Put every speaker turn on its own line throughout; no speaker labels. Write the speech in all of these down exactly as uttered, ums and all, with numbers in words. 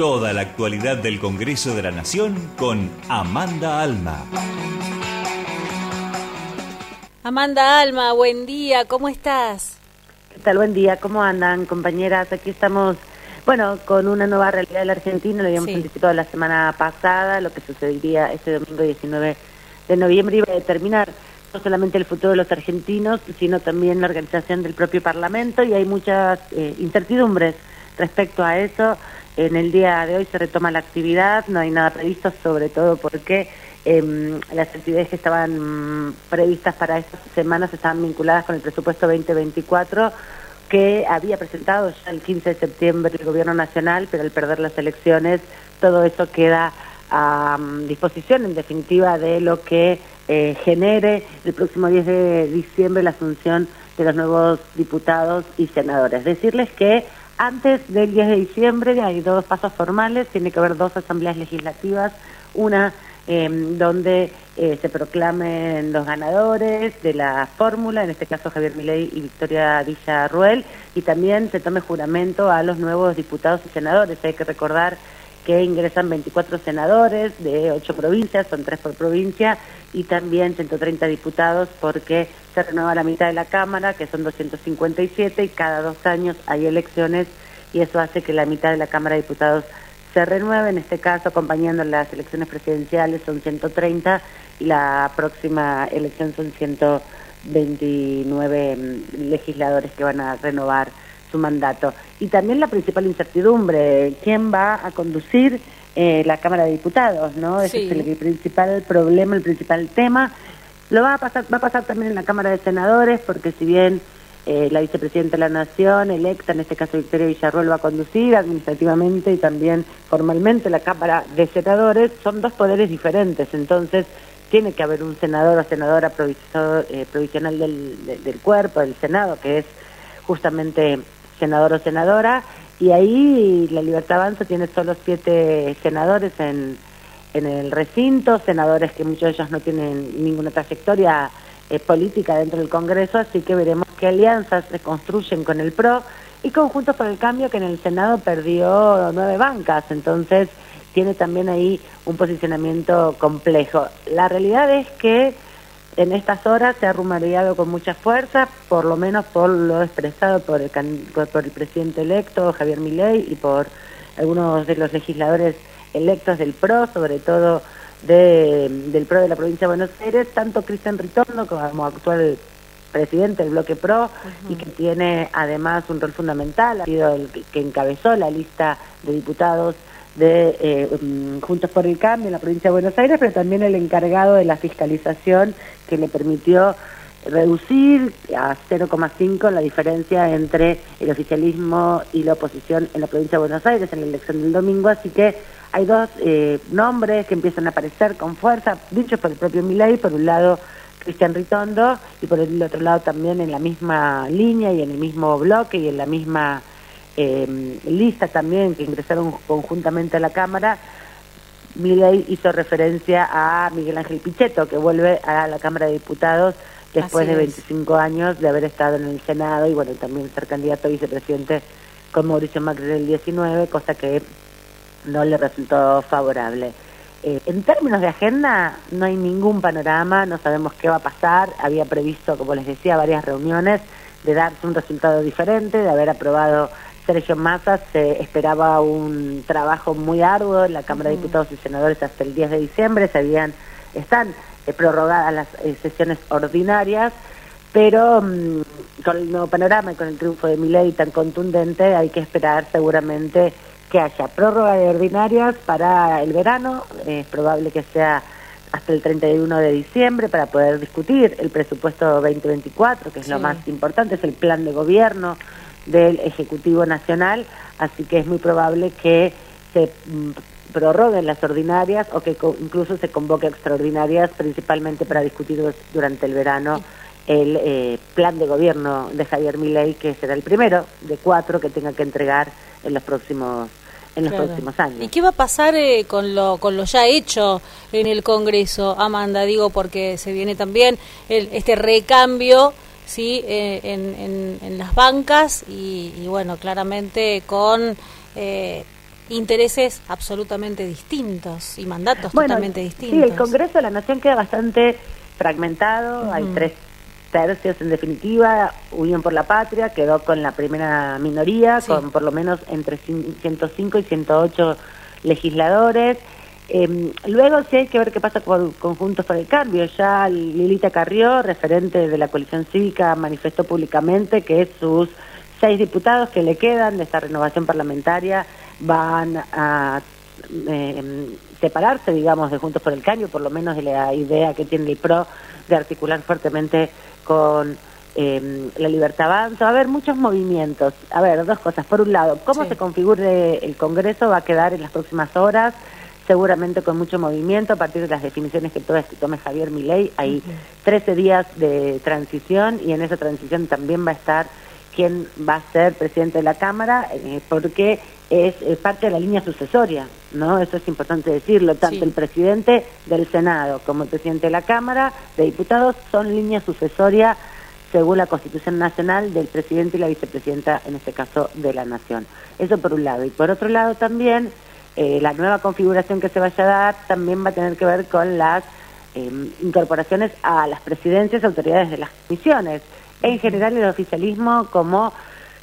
Toda la actualidad del Congreso de la Nación con Amanda Alma.
Amanda Alma, buen día, ¿cómo estás?
¿Qué tal? Buen día, ¿cómo andan, compañeras? Aquí estamos, bueno, con una nueva realidad de la Argentina, lo habíamos sí. anticipado la semana pasada, lo que sucedería este domingo diecinueve de noviembre iba a determinar no solamente el futuro de los argentinos, sino también la organización del propio Parlamento, y hay muchas eh, incertidumbres respecto a eso. En el día de hoy se retoma la actividad, no hay nada previsto, sobre todo porque eh, las actividades que estaban mm, previstas para estas semanas estaban vinculadas con el presupuesto veinte veinticuatro que había presentado ya el quince de septiembre el Gobierno Nacional, pero al perder las elecciones todo eso queda a um, disposición, en definitiva, de lo que eh, genere el próximo diez de diciembre la asunción de los nuevos diputados y senadores. Decirles que antes del diez de diciembre hay dos pasos formales, tiene que haber dos asambleas legislativas, una eh, donde eh, se proclamen los ganadores de la fórmula, en este caso Javier Milei y Victoria Villarruel, y también se tome juramento a los nuevos diputados y senadores. Hay que recordar que ingresan veinticuatro senadores de ocho provincias, son tres por provincia, y también ciento treinta diputados porque se renueva la mitad de la Cámara, que son doscientos cincuenta y siete, y cada dos años hay elecciones, y eso hace que la mitad de la Cámara de Diputados se renueve. En este caso, acompañando las elecciones presidenciales, son ciento treinta, y la próxima elección son ciento veintinueve legisladores que van a renovar su mandato. Y también la principal incertidumbre, ¿quién va a conducir eh, la Cámara de Diputados? ¿no? Ese sí. es el, el principal problema, el principal tema. Lo va a pasar, va a pasar también en la Cámara de Senadores, porque si bien eh, la vicepresidenta de la Nación, electa, en este caso Victoria Villarruel, va a conducir administrativamente y también formalmente la Cámara de Senadores, son dos poderes diferentes, entonces tiene que haber un senador o senadora provisor, eh, provisional del, de, del cuerpo, del Senado, que es justamente senador o senadora, y ahí la Libertad Avanza tiene solo siete senadores en, en el recinto, senadores que muchos de ellos no tienen ninguna trayectoria eh, política dentro del Congreso, así que veremos qué alianzas se construyen con el P R O y con Juntos por el Cambio, que en el Senado perdió nueve bancas, entonces tiene también ahí un posicionamiento complejo. La realidad es que en estas horas se ha rumoreado con mucha fuerza, por lo menos por lo expresado por el, por el presidente electo, Javier Milei, y por algunos de los legisladores electos del P R O, sobre todo de, del P R O de la provincia de Buenos Aires, tanto Cristian Ritondo como actual presidente del bloque P R O, uh-huh. y que tiene además un rol fundamental, ha sido el que encabezó la lista de diputados de eh, um, Juntos por el Cambio en la provincia de Buenos Aires, pero también el encargado de la fiscalización que le permitió reducir a cero coma cinco la diferencia entre el oficialismo y la oposición en la provincia de Buenos Aires en la elección del domingo, así que hay dos eh, nombres que empiezan a aparecer con fuerza, dichos por el propio Milei, por un lado Cristian Ritondo, y por el otro lado también en la misma línea y en el mismo bloque y en la misma Eh, lista también, que ingresaron conjuntamente a la Cámara. Milei hizo referencia a Miguel Ángel Pichetto, que vuelve a la Cámara de Diputados después Así de veinticinco es. años de haber estado en el Senado y bueno, también ser candidato a vicepresidente con Mauricio Macri en el diecinueve, cosa que no le resultó favorable. Eh, en términos de agenda no hay ningún panorama, no sabemos qué va a pasar. Había previsto, como les decía, varias reuniones de darse un resultado diferente, de haber aprobado Sergio Massa. Se esperaba un trabajo muy arduo en la Cámara de Diputados y Senadores hasta el diez de diciembre, se habían, están eh, prorrogadas las eh, sesiones ordinarias, pero mmm, con el nuevo panorama y con el triunfo de Milei tan contundente hay que esperar seguramente que haya prórroga de ordinarias para el verano, es probable que sea hasta el treinta y uno de diciembre para poder discutir el presupuesto veinte veinticuatro, que es sí. lo más importante, es el plan de gobierno del Ejecutivo Nacional, así que es muy probable que se mm, prorroguen las ordinarias o que co- incluso se convoque extraordinarias, principalmente para discutir durante el verano el eh, plan de gobierno de Javier Milei, que será el primero de cuatro que tenga que entregar en los próximos en los claro. próximos años.
¿Y qué va a pasar eh, con lo con lo ya hecho en el Congreso, Amanda? Digo, porque se viene también el, este recambio, sí, eh, en, en, en las bancas y, y bueno, claramente con eh, intereses absolutamente distintos y mandatos
bueno,
totalmente distintos.
Sí, el Congreso de la Nación queda bastante fragmentado, uh-huh. Hay tres tercios en definitiva. Unión por la Patria quedó con la primera minoría, sí. Con por lo menos entre ciento cinco y ciento ocho legisladores. Eh, luego sí hay que ver qué pasa con, con Juntos por el Cambio. Ya Lilita Carrió, referente de la coalición cívica, manifestó públicamente que sus seis diputados que le quedan de esta renovación parlamentaria van a eh, separarse, digamos, de Juntos por el Cambio, por lo menos de la idea que tiene el P R O de articular fuertemente con eh, la Libertad Avanza. Va a haber muchos movimientos. A ver, dos cosas. Por un lado, cómo sí. se configure el Congreso va a quedar en las próximas horas, seguramente con mucho movimiento a partir de las definiciones que tome, que tome Javier Milei. Hay uh-huh. trece días de transición y en esa transición también va a estar quién va a ser presidente de la Cámara, eh, porque es eh, parte de la línea sucesoria, ¿no? Eso es importante decirlo. Tanto sí. el presidente del Senado como el presidente de la Cámara de Diputados son línea sucesoria según la Constitución Nacional del presidente y la vicepresidenta, en este caso, de la Nación. Eso por un lado. Y por otro lado también, eh, la nueva configuración que se vaya a dar también va a tener que ver con las eh, incorporaciones a las presidencias y autoridades de las comisiones. En general, el oficialismo, como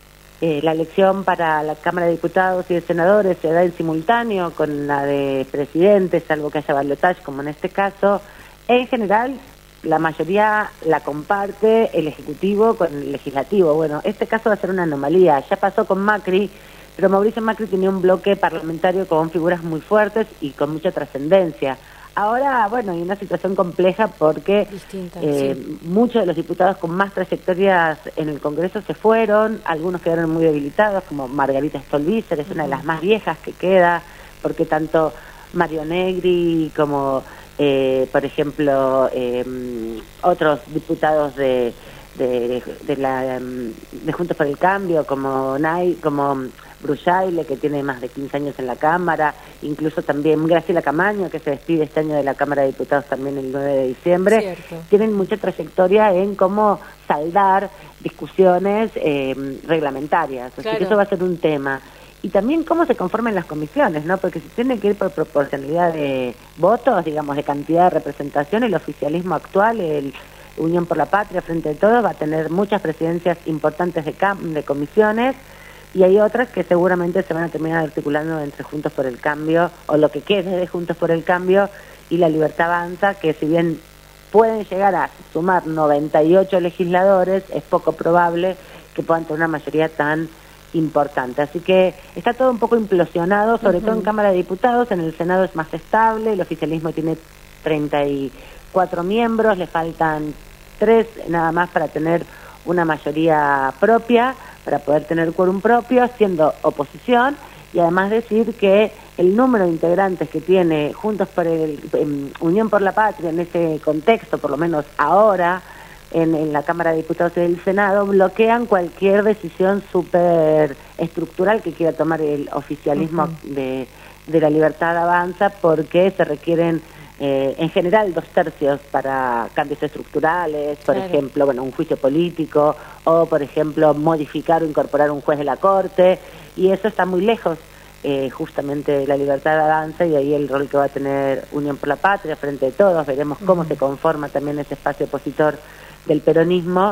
eh, la elección para la Cámara de Diputados y de Senadores se da en simultáneo con la de presidentes, salvo que haya balotaje, como en este caso, en general la mayoría la comparte el Ejecutivo con el Legislativo. Bueno, este caso va a ser una anomalía. Ya pasó con Macri, pero Mauricio Macri tenía un bloque parlamentario con figuras muy fuertes y con mucha trascendencia. Ahora, bueno, hay una situación compleja porque Distinta, eh, sí. muchos de los diputados con más trayectorias en el Congreso se fueron, algunos quedaron muy debilitados, como Margarita Stolbizer, es uh-huh. una de las más viejas que queda, porque tanto Mario Negri como, eh, por ejemplo, eh, otros diputados de, de, de, la, de Juntos por el Cambio, como Nay, como Brujaile, que tiene más de quince años en la Cámara, incluso también Graciela Camaño, que se despide este año de la Cámara de Diputados también el nueve de diciembre, Cierto. Tienen mucha trayectoria en cómo saldar discusiones eh, reglamentarias, así claro. que eso va a ser un tema. Y también cómo se conforman las comisiones, ¿no? Porque si tiene que ir por proporcionalidad de votos, digamos, de cantidad de representación, el oficialismo actual, el Unión por la Patria, Frente de Todos, va a tener muchas presidencias importantes de, cam- de comisiones, y hay otras que seguramente se van a terminar articulando entre Juntos por el Cambio, o lo que quede de Juntos por el Cambio y la Libertad Avanza, que si bien pueden llegar a sumar noventa y ocho legisladores, es poco probable que puedan tener una mayoría tan importante. Así que está todo un poco implosionado, sobre uh-huh. todo en Cámara de Diputados. En el Senado es más estable, el oficialismo tiene treinta y cuatro miembros, le faltan tres nada más para tener una mayoría propia, para poder tener quórum propio, siendo oposición, y además decir que el número de integrantes que tiene Juntos por el eh, Unión por la Patria en ese contexto, por lo menos ahora, en, en la Cámara de Diputados y del Senado, bloquean cualquier decisión súper estructural que quiera tomar el oficialismo uh-huh. de, de la Libertad Avanza, porque se requieren Eh, en general dos tercios para cambios estructurales, por claro. ejemplo, bueno, un juicio político, o por ejemplo modificar o incorporar un juez de la Corte, y eso está muy lejos eh, justamente de la Libertad de Avanza, y ahí el rol que va a tener Unión por la Patria, Frente de Todos. Veremos cómo uh-huh. se conforma también ese espacio opositor del peronismo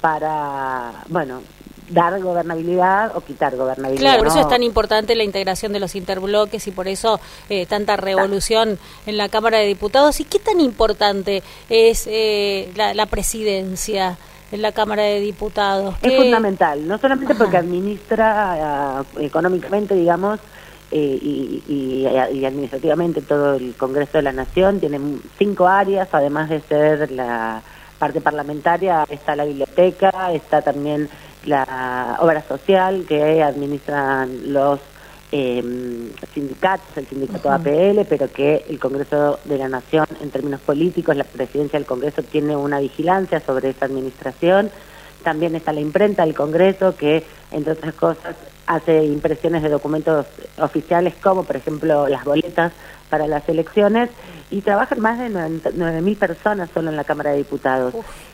para, bueno, dar gobernabilidad o quitar gobernabilidad.
Claro, por
¿no?
eso es tan importante la integración de los interbloques y por eso eh, tanta revolución en la Cámara de Diputados. ¿Y qué tan importante es eh, la, la presidencia en la Cámara de Diputados?
Es
¿Qué?
fundamental, no solamente Ajá. porque administra uh, económicamente, digamos, eh, y, y, y administrativamente todo el Congreso de la Nación, tiene cinco áreas, además de ser la parte parlamentaria, está la biblioteca, está también la obra social que administran los eh, sindicatos, el sindicato uh-huh. A P L, pero que el Congreso de la Nación, en términos políticos, la presidencia del Congreso tiene una vigilancia sobre esa administración. También está la imprenta del Congreso, que, entre otras cosas, hace impresiones de documentos oficiales, como por ejemplo las boletas para las elecciones, y trabajan más de nueve mil personas solo en la Cámara de Diputados. Uf.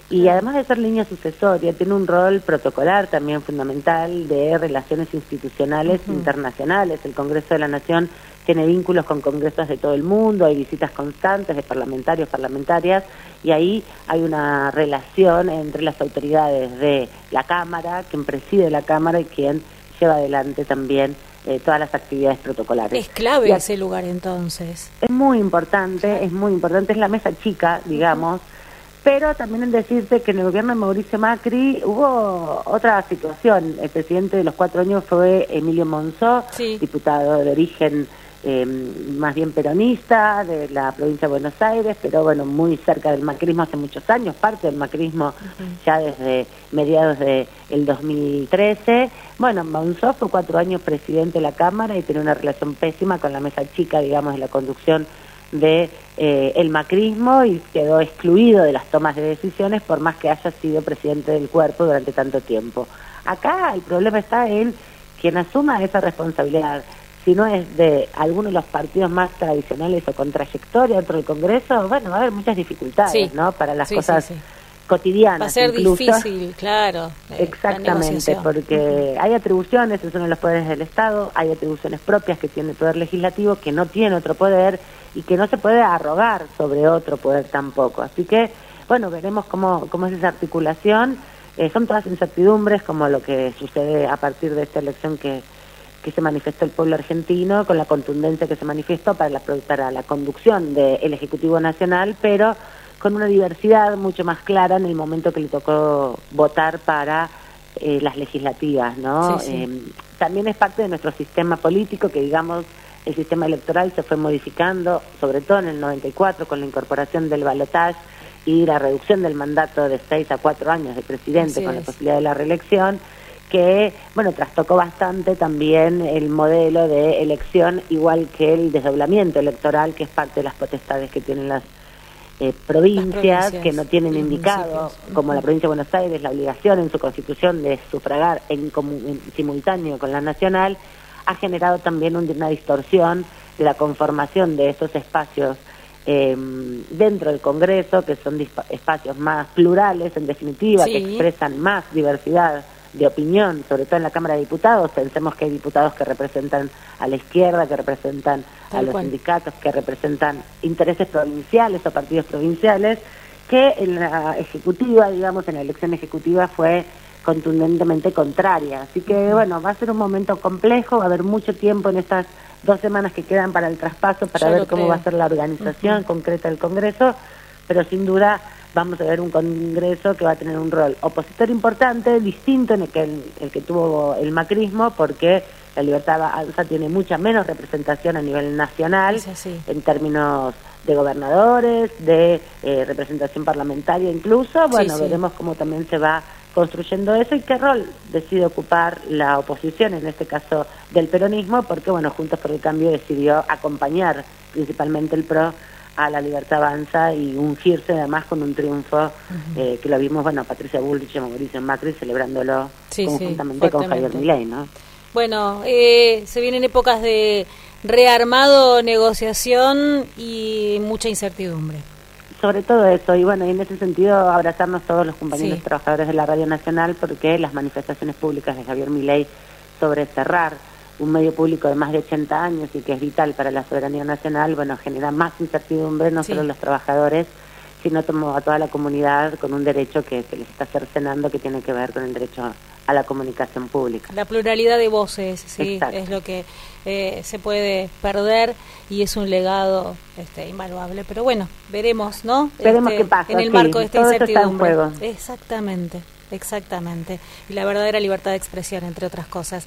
Y además de ser línea sucesoria, tiene un rol protocolar también fundamental de relaciones institucionales uh-huh. internacionales. El Congreso de la Nación tiene vínculos con congresos de todo el mundo, hay visitas constantes de parlamentarios, parlamentarias, y ahí hay una relación entre las autoridades de la Cámara, quien preside la Cámara y quien lleva adelante también eh, todas las actividades protocolares.
Es clave ese lugar entonces.
Es muy importante, es muy importante, es la mesa chica, digamos, uh-huh. Pero también en decirte que en el gobierno de Mauricio Macri hubo otra situación. El presidente de los cuatro años fue Emilio Monzó, sí. diputado de origen eh, más bien peronista de la provincia de Buenos Aires, pero bueno, muy cerca del macrismo hace muchos años, parte del macrismo uh-huh. ya desde mediados del dos mil trece. Bueno, Monzó fue cuatro años presidente de la Cámara y tiene una relación pésima con la mesa chica, digamos, de la conducción de eh, el macrismo, y quedó excluido de las tomas de decisiones por más que haya sido presidente del cuerpo durante tanto tiempo. Acá el problema está en quien asuma esa responsabilidad. Si no es de alguno de los partidos más tradicionales o con trayectoria dentro del Congreso, bueno, va a haber muchas dificultades, sí. ¿no? Para las sí, cosas sí, sí. cotidianas.
Va a ser
incluso.
difícil, claro.
Eh, Exactamente, porque uh-huh. hay atribuciones, es uno de los poderes del Estado, hay atribuciones propias que tiene el Poder Legislativo, que no tiene otro poder y que no se puede arrogar sobre otro poder tampoco. Así que, bueno, veremos cómo, cómo es esa articulación. Eh, son todas incertidumbres, como lo que sucede a partir de esta elección que, que se manifestó el pueblo argentino, con la contundencia que se manifestó para la, para la conducción del Ejecutivo Nacional, pero con una diversidad mucho más clara en el momento que le tocó votar para eh, las legislativas, ¿no? Sí, sí. Eh, también es parte de nuestro sistema político que, digamos, el sistema electoral se fue modificando, sobre todo en el noventa y cuatro, con la incorporación del balotaje y la reducción del mandato de seis a cuatro años de presidente, Así con es. la posibilidad de la reelección, que, bueno, trastocó bastante también el modelo de elección, igual que el desdoblamiento electoral, que es parte de las potestades que tienen las Eh, provincias, provincias que no tienen indicado, como la provincia de Buenos Aires, la obligación en su constitución de sufragar en, en simultáneo con la nacional, ha generado también una distorsión de la conformación de esos espacios eh, dentro del Congreso, que son espacios más plurales, en definitiva, sí. que expresan más diversidad de opinión, sobre todo en la Cámara de Diputados. Pensemos que hay diputados que representan a la izquierda, que representan Tal a los cual. sindicatos, que representan intereses provinciales o partidos provinciales, que en la ejecutiva, digamos, en la elección ejecutiva fue contundentemente contraria. Así que, uh-huh. bueno, va a ser un momento complejo, va a haber mucho tiempo en estas dos semanas que quedan para el traspaso, para
Yo
ver cómo creo. va a ser la organización uh-huh. concreta del Congreso, pero sin duda vamos a ver un Congreso que va a tener un rol opositor importante, distinto en el que, el, el que tuvo el macrismo, porque la Libertad Avanza tiene mucha menos representación a nivel nacional, en términos de gobernadores, de eh, representación parlamentaria incluso. Bueno, sí, sí. veremos cómo también se va construyendo eso y qué rol decide ocupar la oposición, en este caso del peronismo, porque, bueno, Juntos por el Cambio decidió acompañar principalmente el PRO a la Libertad Avanza y ungirse además con un triunfo uh-huh. eh, que lo vimos, bueno, Patricia Bullrich y Mauricio Macri celebrándolo sí, conjuntamente sí, con Javier Milei, ¿no?
Bueno, eh, se vienen épocas de rearmado, negociación y mucha incertidumbre.
Sobre todo eso, y bueno, y en ese sentido abrazarnos todos los compañeros sí. trabajadores de la Radio Nacional, porque las manifestaciones públicas de Javier Milei sobre cerrar un medio público de más de ochenta años y que es vital para la soberanía nacional, bueno, genera más incertidumbre, no sí. solo a los trabajadores, sino a toda la comunidad, con un derecho que se les está cercenando, que tiene que ver con el derecho a la comunicación pública.
La pluralidad de voces, sí, Exacto. es lo que eh, se puede perder y es un legado este, invaluable. Pero bueno, veremos, ¿no?
Veremos
este,
qué pasa.
En el
sí,
marco de esta
todo
incertidumbre.
Está en juego.
Exactamente, exactamente. Y la verdadera libertad de expresión, entre otras cosas.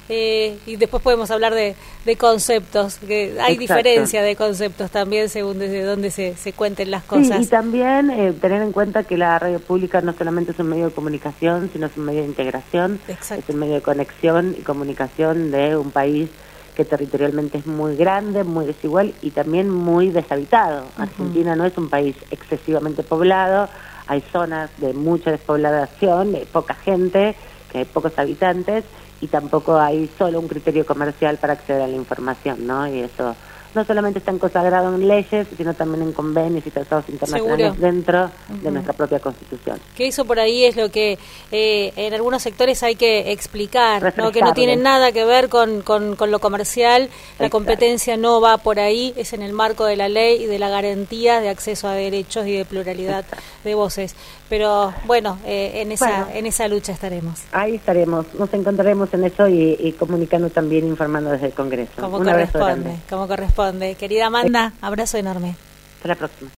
Eh, y después podemos hablar de, de conceptos, que hay Exacto. diferencia de conceptos también según desde dónde se, se cuenten las cosas.
Sí, y también eh, tener en cuenta que la radio pública no solamente es un medio de comunicación, sino es un medio de integración, Exacto. es un medio de conexión y comunicación de un país que territorialmente es muy grande, muy desigual y también muy deshabitado. Uh-huh. Argentina no es un país excesivamente poblado, hay zonas de mucha despoblación, de poca gente, que hay pocos habitantes, y tampoco hay solo un criterio comercial para acceder a la información, ¿no? Y eso no solamente están consagrados en leyes, sino también en convenios y tratados internacionales
Seguro.
dentro
uh-huh.
de nuestra propia Constitución.
Que eso por ahí es lo que eh, en algunos sectores hay que explicar, ¿no? Que no tiene nada que ver con, con, con lo comercial, la Exacto. competencia no va por ahí, es en el marco de la ley y de la garantía de acceso a derechos y de pluralidad Exacto. de voces. Pero bueno, eh, en esa bueno, en esa lucha estaremos.
Ahí estaremos, nos encontraremos en eso y, y comunicando también, informando desde el Congreso.
Como Un corresponde, como corresponde. Querida Amanda, abrazo enorme.
Hasta la próxima.